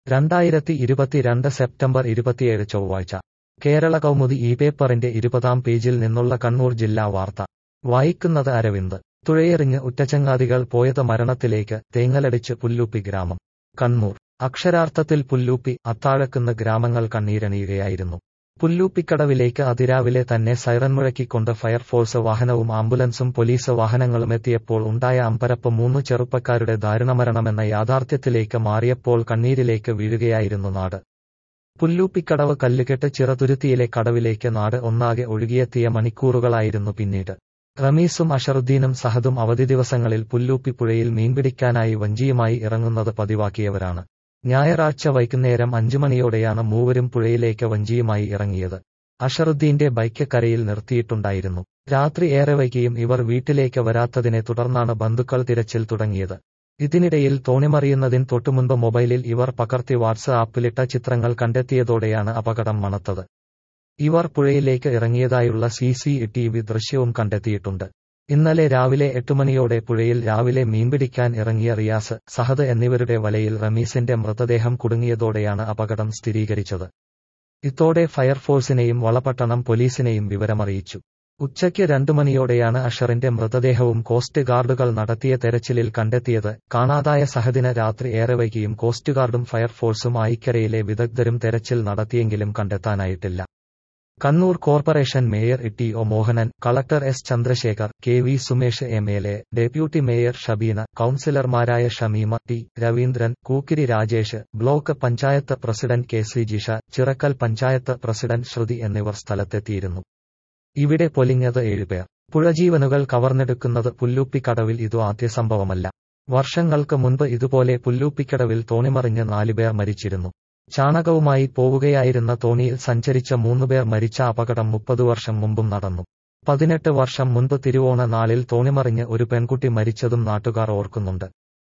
2022 September 27 ചൊവ്വാഴ്ച കേരള കൗമുദി ഈ പേപ്പറിന്റെ 20-ാം പേജിൽ നിന്നുള്ള കണ്ണൂർ ജില്ലാ വാർത്ത വായിക്കുന്നത് അരവിന്ദ്. തുഴയെറിഞ്ഞ് ഉറ്റചങ്ങാതികൾ പോയത് മരണത്തിലേക്ക്, തേങ്ങലടിച്ച് പുല്ലൂപ്പി ഗ്രാമം. കണ്ണൂർ. അക്ഷരാർത്ഥത്തിൽ പുല്ലൂപ്പി, അത്താഴക്കുന്ന് ഗ്രാമങ്ങൾ കണ്ണീരണിയുകയായിരുന്നു. പുല്ലൂപ്പിക്കടവിലേക്ക് അതിരാവിലെ തന്നെ സൈറൻ മുഴക്കിക്കൊണ്ട് ഫയർഫോഴ്സ് വാഹനവും ആംബുലൻസും പോലീസ് വാഹനങ്ങളുമെത്തിയപ്പോൾ ഉണ്ടായ അമ്പരപ്പ് 3 ചെറുപ്പക്കാരുടെ ദാരുണമരണമെന്ന യാഥാർത്ഥ്യത്തിലേക്ക് മാറിയപ്പോൾ കണ്ണീരിലേക്ക് വീഴുകയായിരുന്നു നാട്. പുല്ലൂപ്പിക്കടവ് കല്ലുകെട്ട് ചിറതുരുത്തിയിലെ കടവിലേക്ക് നാട് ഒന്നാകെ ഒഴുകിയെത്തിയ മണിക്കൂറുകളായിരുന്നു പിന്നീട്. റമീസും അഷറുദ്ദീനും സഹദും അവധി ദിവസങ്ങളിൽ പുല്ലൂപ്പി പുഴയിൽ മീൻപിടിക്കാനായി വഞ്ചിയുമായി ഇറങ്ങുന്നത് പതിവാക്കിയവരാണ്. ഞായറാഴ്ച വൈകുന്നേരം 5 മണിയോടെയാണ് മൂവരും പുഴയിലേക്ക് വഞ്ചിയുമായി ഇറങ്ങിയത്. അഷറുദ്ദീന്റെ ബൈക്ക് കരയിൽ നിർത്തിയിട്ടുണ്ടായിരുന്നു. രാത്രി ഏറെ വൈകിയും ഇവർ വീട്ടിലേക്ക് വരാത്തതിനെ തുടർന്നാണ് ബന്ധുക്കൾ തിരച്ചിൽ തുടങ്ങിയത്. ഇതിനിടയിൽ തോണിമറിയുന്നതിന് തൊട്ടുമുൻപ് മൊബൈലിൽ ഇവർ പകർത്തി വാട്സ് ആപ്പിലിട്ട ചിത്രങ്ങൾ കണ്ടെത്തിയതോടെയാണ് അപകടം മണത്തത്. ഇവർ പുഴയിലേക്ക് ഇറങ്ങിയതായുള്ള CCTV ദൃശ്യവും കണ്ടെത്തിയിട്ടുണ്ട്. ഇന്നലെ രാവിലെ 8 മണിയോടെ പുഴയിൽ രാവിലെ മീൻപിടിക്കാൻ ഇറങ്ങിയ റിയാസ്, സഹദ് എന്നിവരുടെ വലയിൽ റമീസിന്റെ മൃതദേഹം കുടുങ്ങിയതോടെയാണ് അപകടം സ്ഥിരീകരിച്ചത്. ഇതോടെ ഫയർഫോഴ്സിനെയും വളപട്ടണം പോലീസിനെയും വിവരമറിയിച്ചു. ഉച്ചയ്ക്ക് 2 മണിയോടെയാണ് അഷറിന്റെ മൃതദേഹവും കോസ്റ്റ് ഗാർഡുകൾ നടത്തിയ തെരച്ചിലിൽ കണ്ടെത്തിയത്. കാണാതായ സഹദിന് രാത്രി ഏറെ വൈകിയും കോസ്റ്റ് ഗാർഡും ഫയർഫോഴ്സും ആയിക്കരയിലെ വിദഗ്ധരും തെരച്ചിൽ നടത്തിയെങ്കിലും കണ്ടെത്താനായിട്ടില്ല. Kannur corporation mayor TO Mohanan, collector S Chandrasekhar, KV Sumesh MLA, deputy mayor Shabeena, കൌൺസിലർമാരായ Shameema, T Raveendran, Kookkiri Rajesh, block panchayat president KC Jisha, Chirakkal panchayat president Sruthi എന്നിവർ സ്ഥലത്തെത്തിയിരുന്നു. ഇവിടെ പൊലിഞ്ഞത് 7 പേർ. പുഴജീവനുകൾ കവർന്നെടുക്കുന്നത് പുല്ലൂപ്പിക്കടവിൽ ഇതു ആദ്യ സംഭവമല്ല. വർഷങ്ങൾക്ക് മുൻപ് ഇതുപോലെ പുല്ലൂപ്പിക്കടവിൽ തോണിമറിഞ്ഞ് 4 പേർ മരിച്ചിരുന്നു. ചാണകവുമായി പോവുകയായിരുന്ന തോണിയിൽ സഞ്ചരിച്ച 3 പേർ മരിച്ച അപകടം 30 വർഷം മുമ്പും നടന്നു. 18 വർഷം മുൻപ് തിരുവോണ നാളിൽ തോണിമറിഞ്ഞ് ഒരു പെൺകുട്ടി മരിച്ചതും നാട്ടുകാർ ഓർക്കുന്നുണ്ട്.